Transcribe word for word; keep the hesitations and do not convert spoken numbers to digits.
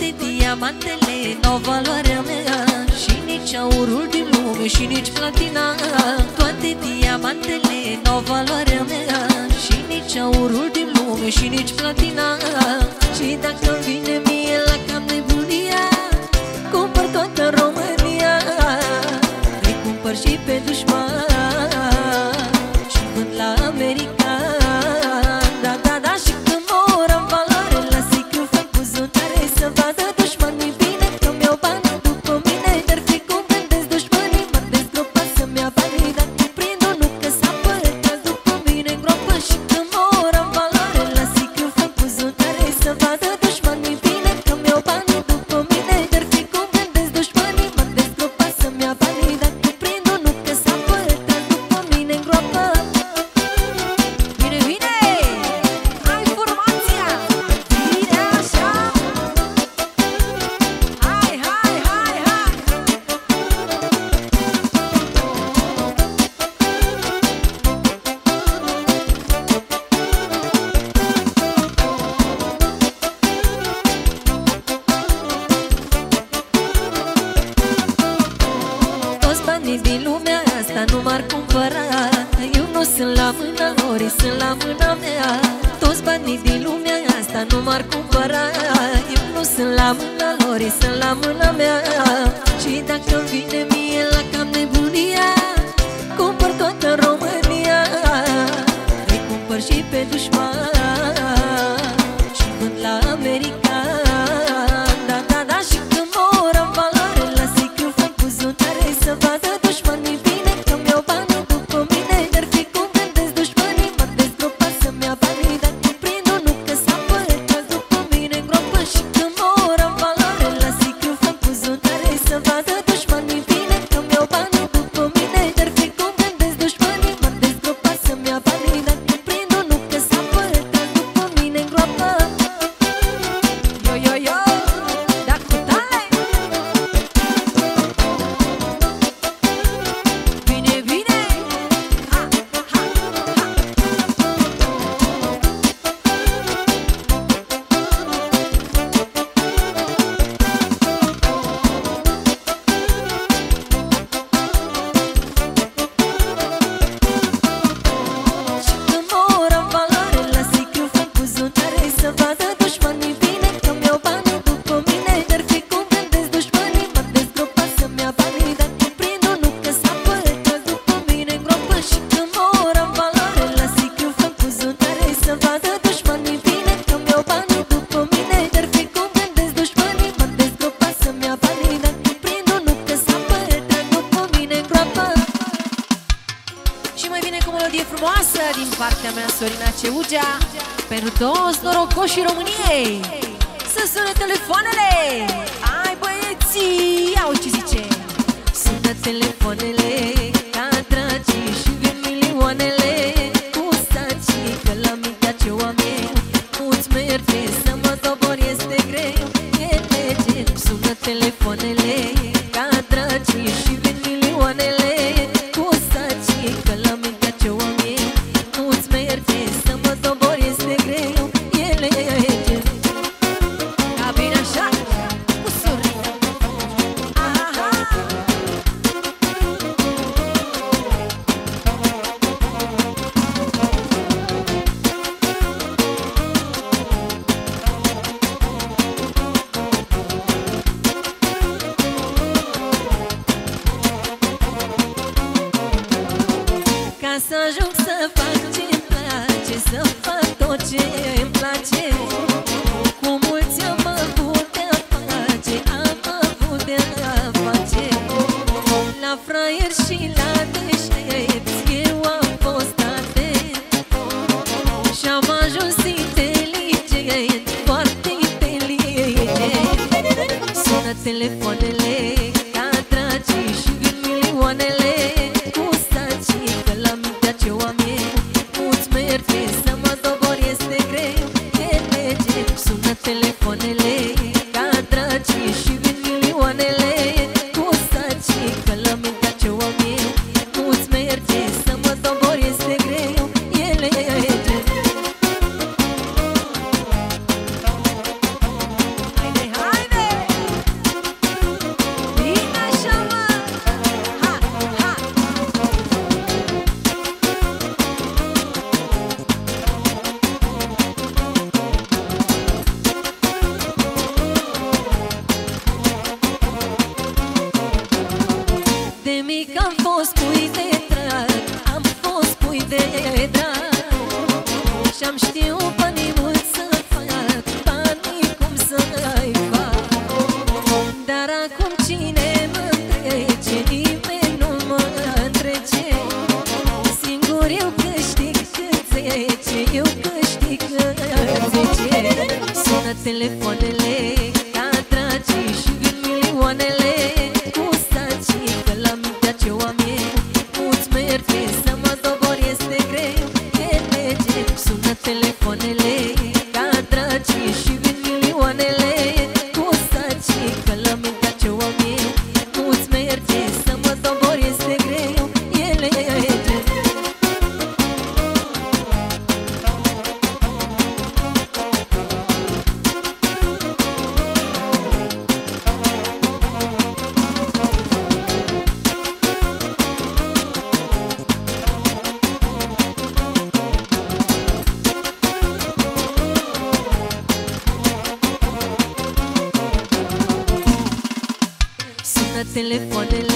Toate diamantele n-au valoarea mea, și nici aurul din lume și nici platina. Toate diamantele n-au valoarea mea, și nici aurul din lume și nici platina. Și dacă vine mie la cap nebunia, cumpăr toată România, îi cumpăr și pe dușman și vând la american. Da, da, da, și când mor am valoare, la secret fac buzunare, să vadă dușmanii bine că-mi iau banii după mine. Dar fi cum gândesc dușmanii, mă dezgropa să-mi ia banii. Dacă prind o nucă sapă, caz după mine în groapă. Și când mor am valoare, la secret fac buzunare, să vadă dușmanii bine că-mi iau banii după mine. Dar fi cum gândesc dușmanii, mă dezgropa să-mi ia banii. Dacă prind o nucă sapă, caz după mine în groapă. Vine, vine! Hai formația! Vine așa! Hai, hai, hai, hai! Toți banii din lumea asta nu m-ar cumpăra, eu nu sunt la mâna lor, ei sunt la mâna mea. Toți banii din lumea asta nu m-ar cumpăra, eu nu sunt la mâna lor, ei sunt la mâna mea. Și dacă vine mie la cap nebunia, cumpăr toată România, îi cumpăr și pe dușman și vând la american. Da, da, da, și când mor am valoare, la secret fac buzunare, să vadă dușmanii bine că-mi iau banii după mine. Dar fi cum gândesc dușmanii, mă dezgropa să-mi ia banii. Dacă prind o nucă sapă, caz după mine în groapă. Și când mor am valoare, la secret fac buzunare, să vadă dușmanii bine că-mi iau banii după mine. Dar fi cum gândesc dușmanii, mă dezgropa să-mi ia banii. Dacă prind o nucă sapă, caz după mine în groapă. Yo, yo, yo, da cu tale! Vine, vine! Ha, ha, ha! Și când mor am valoare, la secret fac buzunare, să vadă dușmanii bine că-mi iau banii după mine. Dar fi cum gândesc dușmanii, mă dezgropa să-mi ia banii. Dacă prind o nucă sapă, caz după mine în groapă. Și când mor am valoare, la secret fac buzunare, să vadă dușmanii bine că-mi iau banii după mine. Dar fi cum gândesc dușmanii, mă dezgropa să-mi ia banii. Dacă prind o nucă sapă, caz după mine în groapă. Și mai vine cu o melodie frumoasă din partea mea, Sorina Ceugea, pentru toți norocoșii României. Să sună telefoanele! Hai băieții, iau ce zice! Sună telefoanele ca dragii și vin milioanele cu sacii, că la mintea ce oameni nu-ți merge, să mă dobor este greu, e lege. Sună telefoanele ca dragii și vin milioanele cu sacii, că la mintea ce oameni nu-ți merge, să mă dobor este greu, e lege. Ca bine așa, cu Sorina. Aha! Ca să ajung să fac ce-mi place, să fac tot ce-mi place, cu mulți am avut de-a face, am avut de-a face. La fraieri și la deștepți eu am fost atent și-am ajuns inteligent, foarte inteligent. Sună telefoanele ca dragii și vin milioanele cu sacii, că la mintea ce oameni nu-ți merge, să mă dobor este greu, e lege. telefoanele ca dragii și vin milioanele cu sacii, că la mintea ce o am eu nu-ți merge, să mă dobor este greu, e lege. Sună telefoanele ca dragii și vin milioanele cu sacii, că la mintea ce o am eu nu-ți merge, să mă dobor este greu, e lege. Telefoanele